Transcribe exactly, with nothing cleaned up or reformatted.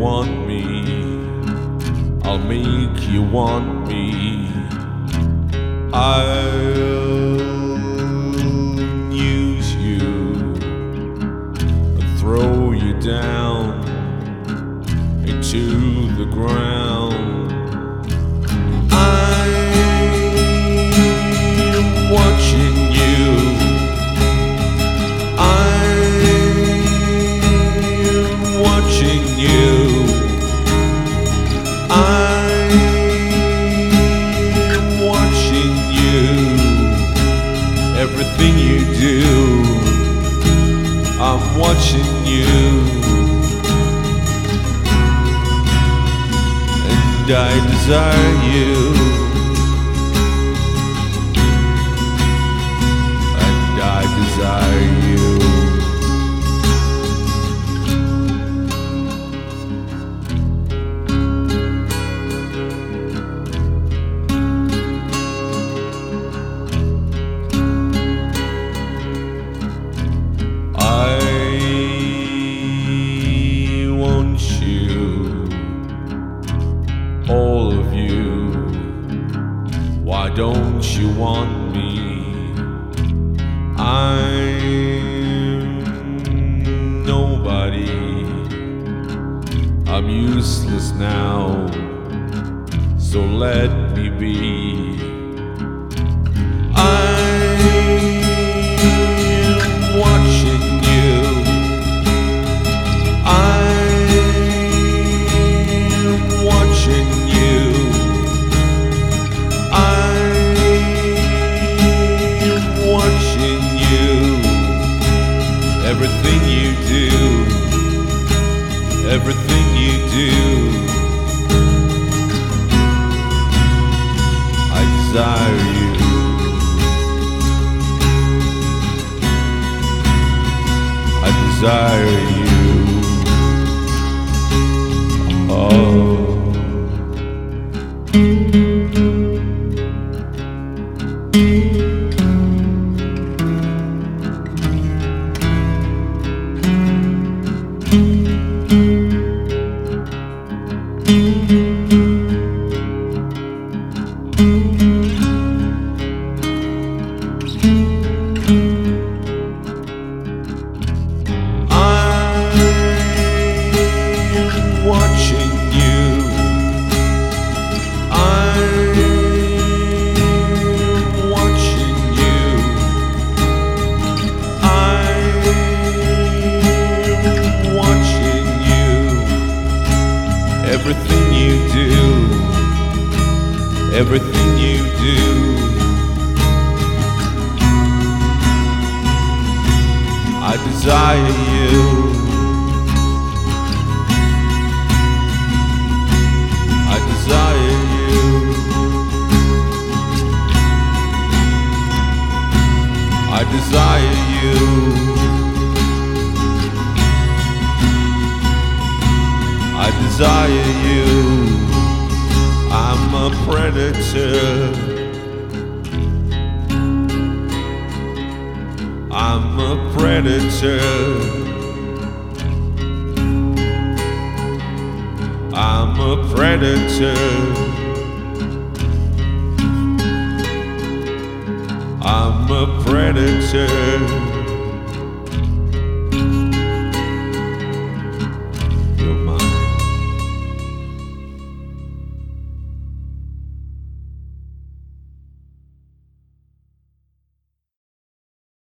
want me, I'll make you want me. I'll use you and throw you down into the ground. I'm watching you, I'm watching you, I'm watching you. Everything you do, I'm watching you. And I desire you, and I desire you. I want you, all of you. Why don't you want me? I'm nobody, I'm useless now, so let me be. I'm watching you, I'm watching you, I'm watching you. Everything you do, everything you do, I desire you. I desire you. Oh. Watching you, I'm watching you, I'm watching you. Everything you do, everything you do, I desire you. I desire you. I desire you. I desire you. I'm a predator. I'm a predator. I'm a predator. I'm a predator.